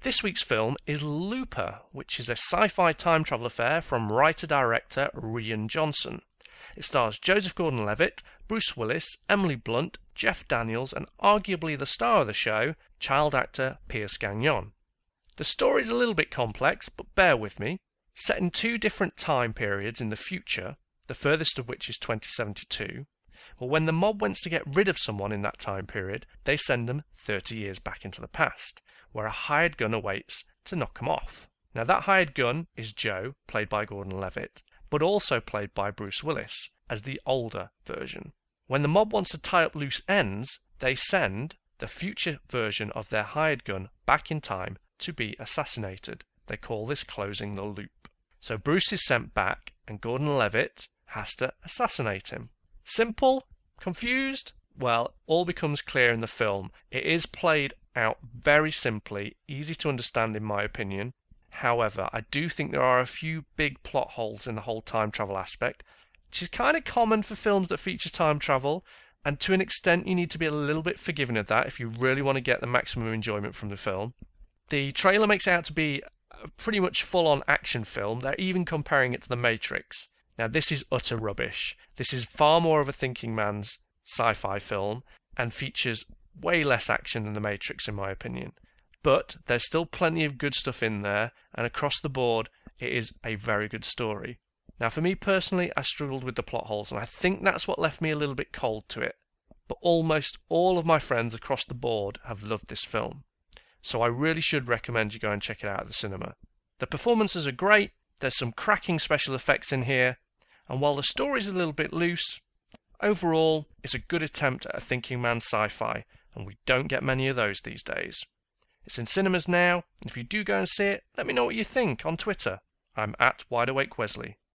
This week's film is Looper, which is a sci-fi time travel affair from writer-director Rian Johnson. It stars Joseph Gordon-Levitt, Bruce Willis, Emily Blunt, Jeff Daniels, and arguably the star of the show, child actor Pierce Gagnon. The story is a little bit complex, but bear with me. Set in two different time periods in the future, the furthest of which is 2072, well, when the mob wants to get rid of someone in that time period, they send them 30 years back into the past, where a hired gun awaits to knock them off. Now, that hired gun is Joe, played by Gordon-Levitt, but also played by Bruce Willis as the older version. When the mob wants to tie up loose ends, they send the future version of their hired gun back in time to be assassinated. They call this closing the loop. So Bruce is sent back, and Gordon-Levitt has to assassinate him. Simple? Confused? Well, all becomes clear in the film. It is played out very simply, easy to understand in my opinion. However, I do think there are a few big plot holes in the whole time travel aspect, which is kind of common for films that feature time travel, and to an extent you need to be a little bit forgiving of that if you really want to get the maximum enjoyment from the film. The trailer makes it out to be a pretty much full-on action film. They're even comparing it to The Matrix. Now, this is utter rubbish. This is far more of a thinking man's sci-fi film and features way less action than The Matrix, in my opinion. But there's still plenty of good stuff in there, and across the board, it is a very good story. Now, for me personally, I struggled with the plot holes, and I think that's what left me a little bit cold to it. But almost all of my friends across the board have loved this film. So I really should recommend you go and check it out at the cinema. The performances are great, there's some cracking special effects in here, and while the story's a little bit loose, overall, it's a good attempt at a thinking man's sci-fi, and we don't get many of those these days. It's in cinemas now, and if you do go and see it, let me know what you think on Twitter. I'm at WideAwakeWesley.